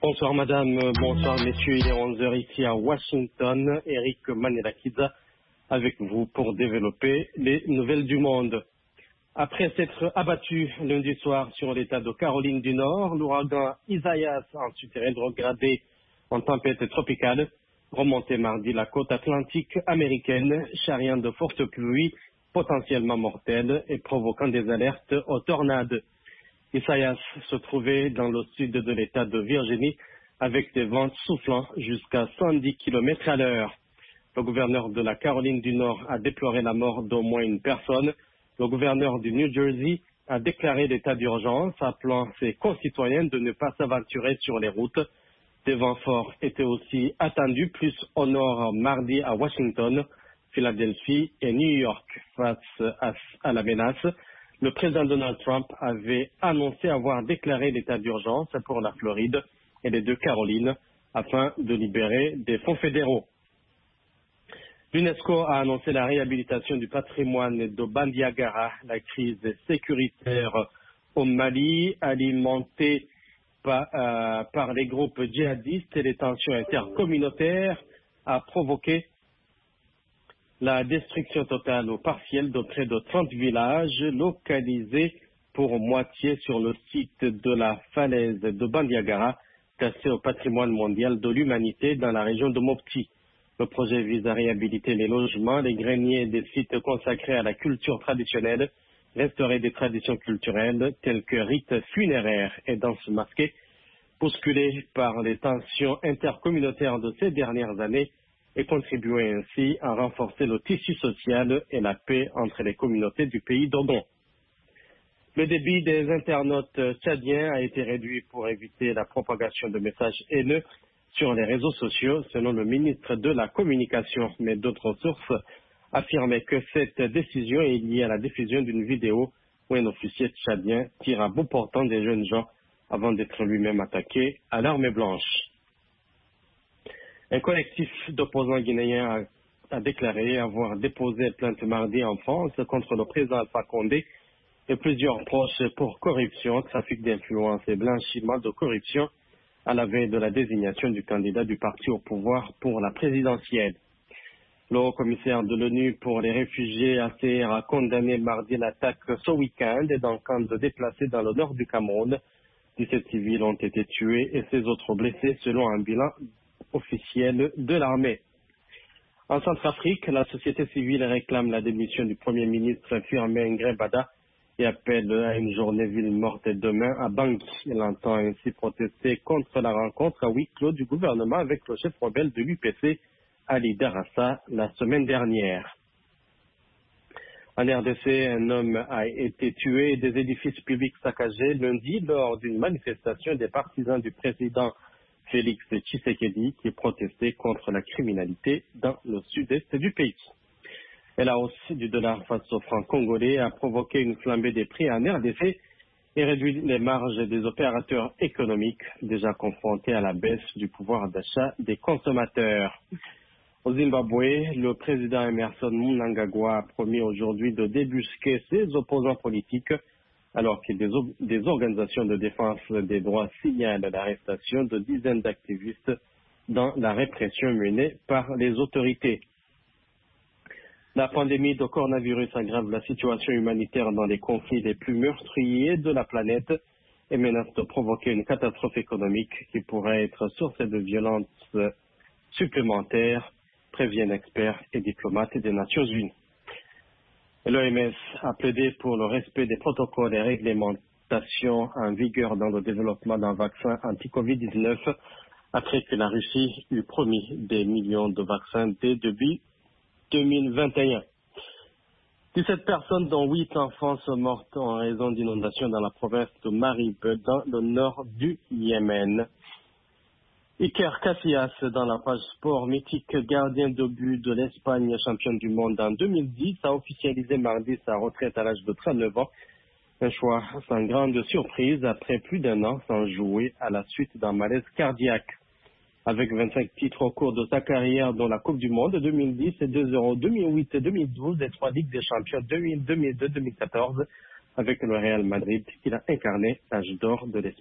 Bonsoir madame, bonsoir messieurs, il est 11h ici à Washington. Eric Manelakiza avec vous pour développer les nouvelles du monde. Après s'être abattu lundi soir sur l'État de Caroline du Nord, l'ouragan Isaias, ensuite rétrogradé en tempête tropicale, remontait mardi la côte atlantique américaine, charriant de fortes pluies potentiellement mortelles et provoquant des alertes aux tornades. Isaias se trouvait dans le sud de l'État de Virginie avec des vents soufflant jusqu'à 110 km à l'heure. Le gouverneur de la Caroline du Nord a déploré la mort d'au moins une personne. Le gouverneur du New Jersey a déclaré l'état d'urgence, appelant ses concitoyens de ne pas s'aventurer sur les routes. Des vents forts étaient aussi attendus plus au nord mardi à Washington, Philadelphie et New York. Face à la menace, le président Donald Trump avait annoncé avoir déclaré l'état d'urgence pour la Floride et les deux Carolines afin de libérer des fonds fédéraux. L'UNESCO a annoncé la réhabilitation du patrimoine de Bandiagara. La crise sécuritaire au Mali, alimentée par les groupes djihadistes et les tensions intercommunautaires, a provoqué la destruction totale ou partielle de près de 30 villages localisés pour moitié sur le site de la falaise de Bandiagara, classé au patrimoine mondial de l'humanité dans la région de Mopti. Le projet vise à réhabiliter les logements, les greniers des sites consacrés à la culture traditionnelle, restaurer des traditions culturelles telles que rites funéraires et danses masquées, bousculées par les tensions intercommunautaires de ces dernières années, et contribuer ainsi à renforcer le tissu social et la paix entre les communautés du pays d'Ogon. Le débit des internautes tchadiens a été réduit pour éviter la propagation de messages haineux sur les réseaux sociaux, selon le ministre de la Communication, mais d'autres sources affirmaient que cette décision est liée à la diffusion d'une vidéo où un officier tchadien tire à bout portant des jeunes gens avant d'être lui-même attaqué à l'arme blanche. Un collectif d'opposants guinéens a déclaré avoir déposé plainte mardi en France contre le président Alpha Condé et plusieurs proches pour corruption, trafic d'influence et blanchiment de corruption à la veille de la désignation du candidat du parti au pouvoir pour la présidentielle. Le haut-commissaire de l'ONU pour les réfugiés ACR a condamné mardi l'attaque ce week-end d'un camp de déplacés dans le nord du Cameroun. 17 civils ont été tués et 16 autres blessés selon un bilan officiel de l'armée. En Centrafrique, la société civile réclame la démission du Premier ministre Firmin Ngrebada et appelle à une journée ville morte demain à Bangui. Elle entend ainsi protester contre la rencontre à huis clos du gouvernement avec le chef rebelle de l'UPC, Ali Darassa, la semaine dernière. En RDC, un homme a été tué et des édifices publics saccagés lundi lors d'une manifestation des partisans du président Félix Tshisekedi qui protestait contre la criminalité dans le sud-est du pays. Et la hausse du dollar face au franc congolais a provoqué une flambée des prix en RDC et réduit les marges des opérateurs économiques déjà confrontés à la baisse du pouvoir d'achat des consommateurs. Au Zimbabwe, le président Emerson Mnangagwa a promis aujourd'hui de débusquer ses opposants politiques alors que des organisations de défense des droits signalent l'arrestation de dizaines d'activistes dans la répression menée par les autorités. La pandémie de coronavirus aggrave la situation humanitaire dans les conflits les plus meurtriers de la planète et menace de provoquer une catastrophe économique qui pourrait être source de violences supplémentaires, préviennent experts et diplomates des Nations Unies. L'OMS a plaidé pour le respect des protocoles et réglementations en vigueur dans le développement d'un vaccin anti-Covid-19 après que la Russie eut promis des millions de vaccins dès début 2021. 17 personnes, dont 8 enfants, sont mortes en raison d'inondations dans la province de Marib, dans le nord du Yémen. Iker Casillas, dans la page sport, mythique gardien de but de l'Espagne, championne du monde en 2010, a officialisé mardi sa retraite à l'âge de 39 ans. Un choix sans grande surprise après plus d'un an sans jouer à la suite d'un malaise cardiaque. Avec 25 titres au cours de sa carrière, dont la Coupe du Monde 2010 et 2 Euros 2008 et 2012 et 3 Ligues des Champions 2000, 2002, 2014, avec le Real Madrid, il a incarné l'âge d'or de l'Espagne.